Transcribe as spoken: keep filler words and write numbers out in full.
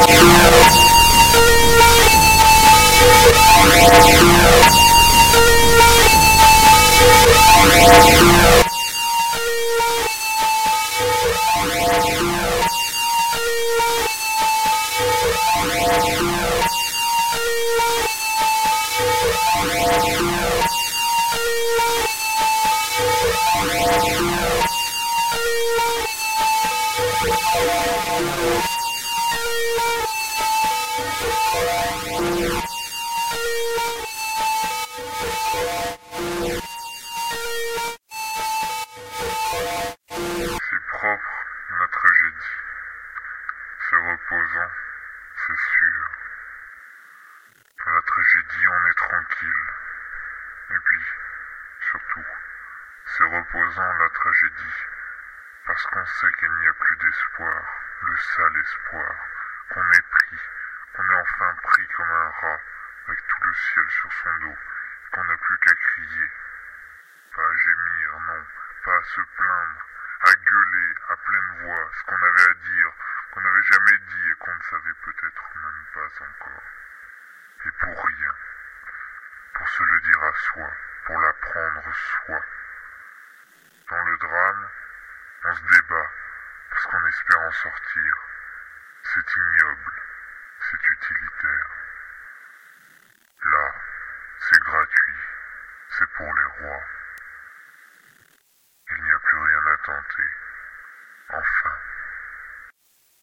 propre, la tragédie. C'est reposant, c'est sûr. Dans la tragédie, on est tranquille. Et puis, surtout, c'est reposant la tragédie. Parce qu'on sait qu'il n'y a plus d'espoir, le sale espoir, qu'on est pris, qu'on est enfin pris comme un rat, avec tout le ciel sur son dos, qu'on n'a plus qu'à crier. Pas à gémir, non, pas à se plaindre, à gueuler à pleine voix ce qu'on avait à dire, qu'on n'avait jamais dit et qu'on ne savait peut-être même pas encore. Et pour rien, pour se le dire à soi, pour l'apprendre soi. Dans le drame, on se débat parce qu'on espère en sortir. C'est ignoble, c'est utilitaire. Là, c'est gratuit, c'est pour les rois. Il n'y a plus rien à tenter. Enfin.